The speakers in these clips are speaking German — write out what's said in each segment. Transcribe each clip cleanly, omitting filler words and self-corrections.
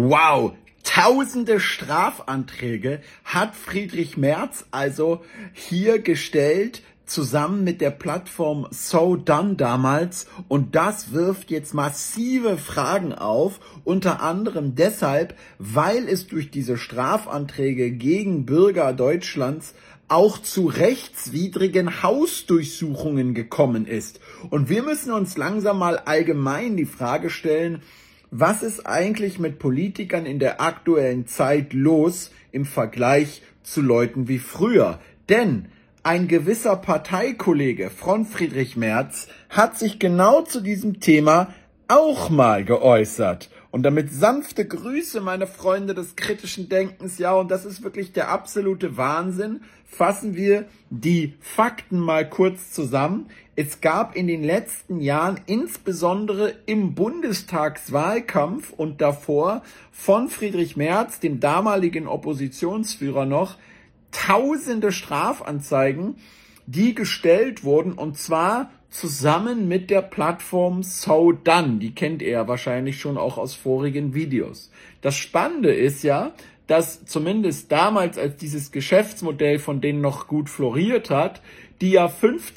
Wow, tausende Strafanträge hat Friedrich Merz also hier gestellt, zusammen mit der Plattform So Done damals, und das wirft jetzt massive Fragen auf, unter anderem deshalb, weil es durch diese Strafanträge gegen Bürger Deutschlands auch zu rechtswidrigen Hausdurchsuchungen gekommen ist. Und wir müssen uns langsam mal allgemein die Frage stellen, was ist eigentlich mit Politikern in der aktuellen Zeit los im Vergleich zu Leuten wie früher? Denn ein gewisser Parteikollege von Friedrich Merz hat sich genau zu diesem Thema auch mal geäußert. Und damit sanfte Grüße, meine Freunde des kritischen Denkens. Ja, und das ist wirklich der absolute Wahnsinn. Fassen wir die Fakten mal kurz zusammen. Es gab in den letzten Jahren, insbesondere im Bundestagswahlkampf und davor, von Friedrich Merz, dem damaligen Oppositionsführer noch, tausende Strafanzeigen, die gestellt wurden, und zwar zusammen mit der Plattform So Done. Die kennt ihr ja wahrscheinlich schon auch aus vorigen Videos. Das Spannende ist ja, dass zumindest damals, als dieses Geschäftsmodell von denen noch gut floriert hat, die ja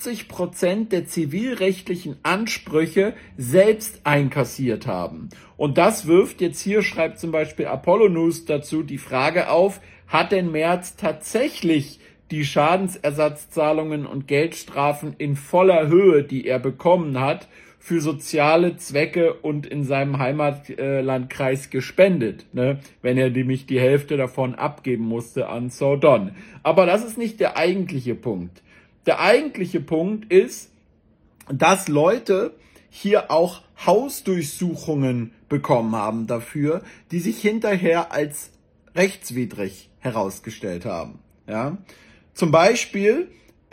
50% der zivilrechtlichen Ansprüche selbst einkassiert haben. Und das wirft jetzt hier, schreibt zum Beispiel Apollo News dazu, die Frage auf, hat denn Merz tatsächlich die Schadensersatzzahlungen und Geldstrafen in voller Höhe, die er bekommen hat, für soziale Zwecke und in seinem Heimatlandkreis gespendet, wenn er nämlich die Hälfte davon abgeben musste an So Done. Aber das ist nicht der eigentliche Punkt. Der eigentliche Punkt ist, dass Leute hier auch Hausdurchsuchungen bekommen haben dafür, die sich hinterher als rechtswidrig herausgestellt haben. Ja? Zum Beispiel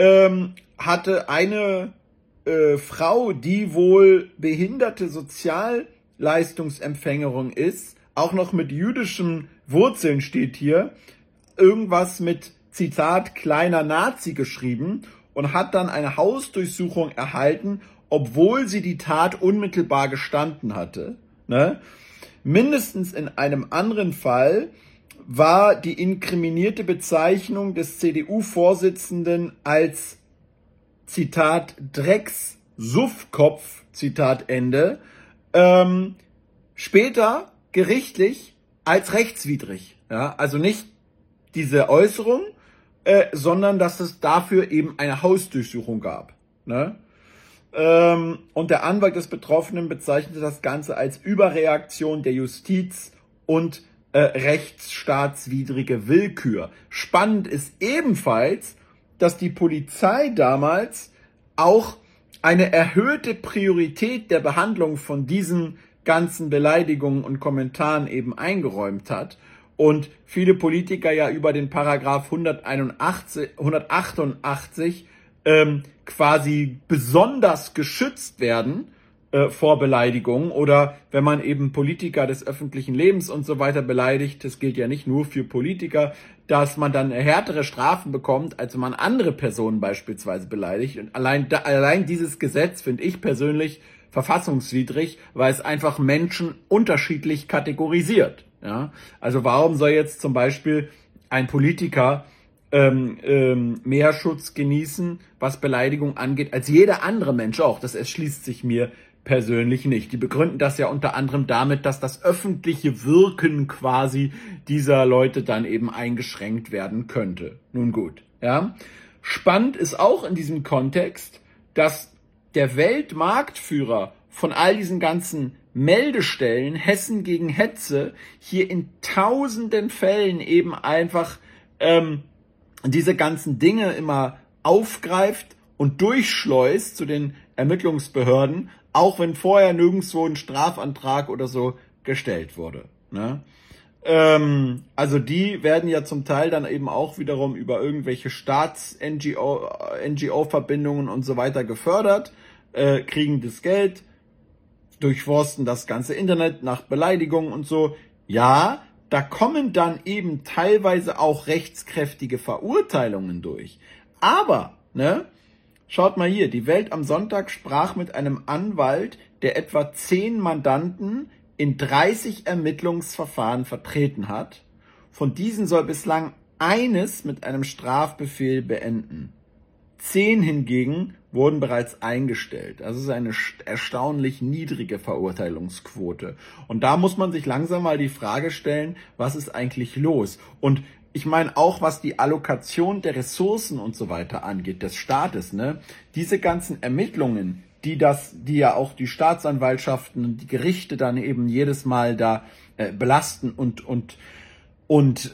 hatte eine Frau, die wohl behinderte Sozialleistungsempfängerin ist, auch noch mit jüdischen Wurzeln steht hier, irgendwas mit, Zitat, kleiner Nazi geschrieben und hat dann eine Hausdurchsuchung erhalten, obwohl sie die Tat unmittelbar gestanden hatte. Mindestens in einem anderen Fall war die inkriminierte Bezeichnung des CDU-Vorsitzenden als, Zitat, Drecks-Suffkopf, Zitat Ende, später gerichtlich als rechtswidrig. Ja? Also nicht diese Äußerung, sondern dass es dafür eben eine Hausdurchsuchung gab. Und der Anwalt des Betroffenen bezeichnete das Ganze als Überreaktion der Justiz und rechtsstaatswidrige Willkür. Spannend ist ebenfalls, dass die Polizei damals auch eine erhöhte Priorität der Behandlung von diesen ganzen Beleidigungen und Kommentaren eben eingeräumt hat und viele Politiker ja über den Paragraph 188 quasi besonders geschützt werden vor Beleidigungen, oder wenn man eben Politiker des öffentlichen Lebens und so weiter beleidigt, das gilt ja nicht nur für Politiker, dass man dann härtere Strafen bekommt, als wenn man andere Personen beispielsweise beleidigt. Und allein dieses Gesetz finde ich persönlich verfassungswidrig, weil es einfach Menschen unterschiedlich kategorisiert. Ja? Also warum soll jetzt zum Beispiel ein Politiker mehr Schutz genießen, was Beleidigung angeht, als jeder andere Mensch auch? Das erschließt sich mir persönlich nicht. Die begründen das ja unter anderem damit, dass das öffentliche Wirken quasi dieser Leute dann eben eingeschränkt werden könnte. Nun gut, ja. Spannend ist auch in diesem Kontext, dass der Weltmarktführer von all diesen ganzen Meldestellen, Hessen gegen Hetze, hier in tausenden Fällen eben einfach diese ganzen Dinge immer aufgreift und durchschleust zu den Ermittlungsbehörden, auch wenn vorher nirgendwo ein Strafantrag oder so gestellt wurde. Also die werden ja zum Teil dann eben auch wiederum über irgendwelche Staats-NGO-Verbindungen und so weiter gefördert, kriegen das Geld, durchforsten das ganze Internet nach Beleidigungen und so. Ja, da kommen dann eben teilweise auch rechtskräftige Verurteilungen durch. Aber, schaut mal hier, die Welt am Sonntag sprach mit einem Anwalt, der etwa 10 Mandanten in 30 Ermittlungsverfahren vertreten hat. Von diesen soll bislang eines mit einem Strafbefehl beenden. 10 hingegen wurden bereits eingestellt. Das ist eine erstaunlich niedrige Verurteilungsquote. Und da muss man sich langsam mal die Frage stellen, was ist eigentlich los? Und ich meine auch, was die Allokation der Ressourcen und so weiter angeht, des Staates, ne? Diese ganzen Ermittlungen, die ja auch die Staatsanwaltschaften und die Gerichte dann eben jedes Mal da belasten und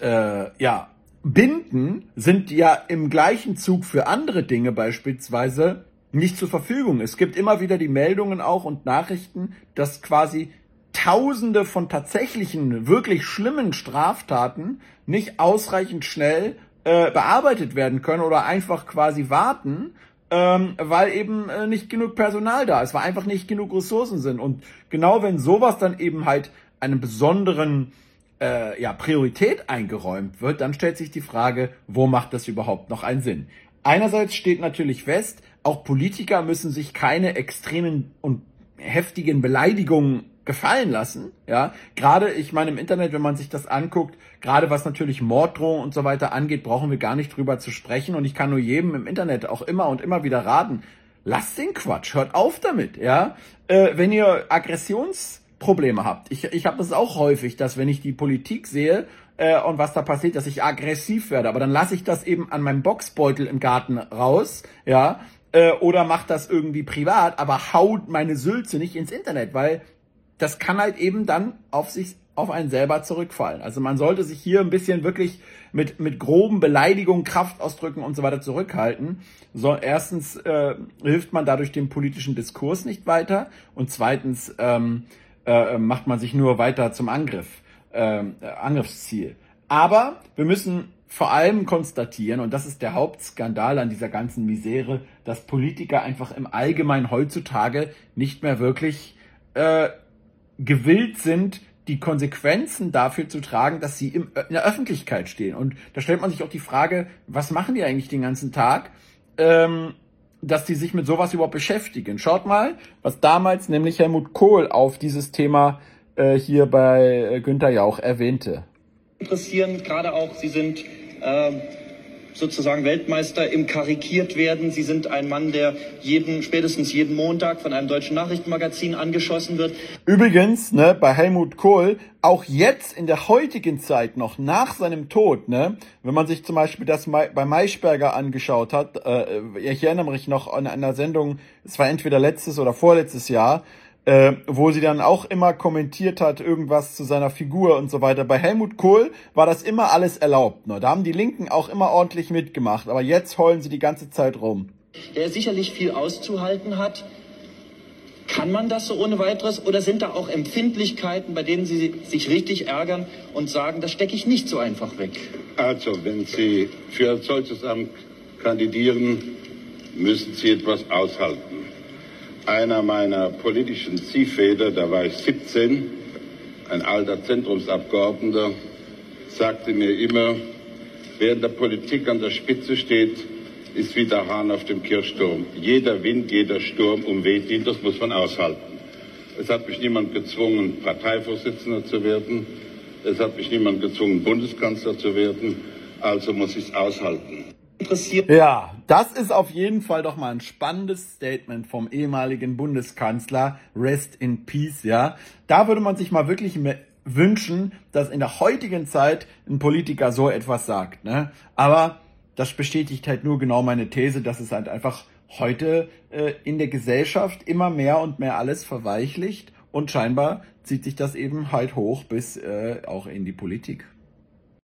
binden, sind ja im gleichen Zug für andere Dinge beispielsweise nicht zur Verfügung. Es gibt immer wieder die Meldungen auch und Nachrichten, dass quasi Tausende von tatsächlichen, wirklich schlimmen Straftaten nicht ausreichend schnell bearbeitet werden können oder einfach quasi warten, weil eben nicht genug Personal da ist, weil einfach nicht genug Ressourcen sind. Und genau wenn sowas dann eben halt einem besonderen Priorität eingeräumt wird, dann stellt sich die Frage, wo macht das überhaupt noch einen Sinn? Einerseits steht natürlich fest, auch Politiker müssen sich keine extremen und heftigen Beleidigungen gefallen lassen, ja. Gerade, ich meine, im Internet, wenn man sich das anguckt, gerade was natürlich Morddrohungen und so weiter angeht, brauchen wir gar nicht drüber zu sprechen. Und ich kann nur jedem im Internet auch immer und immer wieder raten, lasst den Quatsch, hört auf damit, ja. Wenn ihr Aggressionsprobleme habt, ich habe das auch häufig, dass wenn ich die Politik sehe und was da passiert, dass ich aggressiv werde, aber dann lasse ich das eben an meinem Boxbeutel im Garten raus, ja, oder mach das irgendwie privat, aber haut meine Sülze nicht ins Internet, weil das kann halt eben dann auf einen selber zurückfallen. Also man sollte sich hier ein bisschen wirklich mit groben Beleidigungen, Kraftausdrücken und so weiter zurückhalten. So, erstens hilft man dadurch dem politischen Diskurs nicht weiter und zweitens macht man sich nur weiter zum Angriffsziel. Aber wir müssen vor allem konstatieren, und das ist der Hauptskandal an dieser ganzen Misere, dass Politiker einfach im Allgemeinen heutzutage nicht mehr wirklich gewillt sind, die Konsequenzen dafür zu tragen, dass sie in der Öffentlichkeit stehen. Und da stellt man sich auch die Frage, was machen die eigentlich den ganzen Tag, dass die sich mit sowas überhaupt beschäftigen. Schaut mal, was damals nämlich Helmut Kohl auf dieses Thema hier bei Günther Jauch erwähnte. Interessieren, gerade auch, Sie sind sozusagen Weltmeister im Karikiert werden. Sie sind ein Mann, der spätestens jeden Montag von einem deutschen Nachrichtenmagazin angeschossen wird. Übrigens, ne, bei Helmut Kohl, auch jetzt in der heutigen Zeit noch nach seinem Tod, ne, wenn man sich zum Beispiel das bei Maischberger angeschaut hat, ich erinnere mich noch an einer Sendung, es war entweder letztes oder vorletztes Jahr, wo sie dann auch immer kommentiert hat, irgendwas zu seiner Figur und so weiter. Bei Helmut Kohl war das immer alles erlaubt. Ne? Da haben die Linken auch immer ordentlich mitgemacht. Aber jetzt heulen sie die ganze Zeit rum. Der sicherlich viel auszuhalten hat. Kann man das so ohne weiteres? Oder sind da auch Empfindlichkeiten, bei denen Sie sich richtig ärgern und sagen, das stecke ich nicht so einfach weg? Also, wenn Sie für ein solches Amt kandidieren, müssen Sie etwas aushalten. Einer meiner politischen Ziehväter, da war ich 17, ein alter Zentrumsabgeordneter, sagte mir immer, wer in der Politik an der Spitze steht, ist wie der Hahn auf dem Kirchturm. Jeder Wind, jeder Sturm umweht ihn, das muss man aushalten. Es hat mich niemand gezwungen, Parteivorsitzender zu werden. Es hat mich niemand gezwungen, Bundeskanzler zu werden. Also muss ich es aushalten. Ja, das ist auf jeden Fall doch mal ein spannendes Statement vom ehemaligen Bundeskanzler. Rest in Peace, ja. Da würde man sich mal wirklich wünschen, dass in der heutigen Zeit ein Politiker so etwas sagt, ne? Aber das bestätigt halt nur genau meine These, dass es halt einfach heute in der Gesellschaft immer mehr und mehr alles verweichlicht und scheinbar zieht sich das eben halt hoch bis auch in die Politik.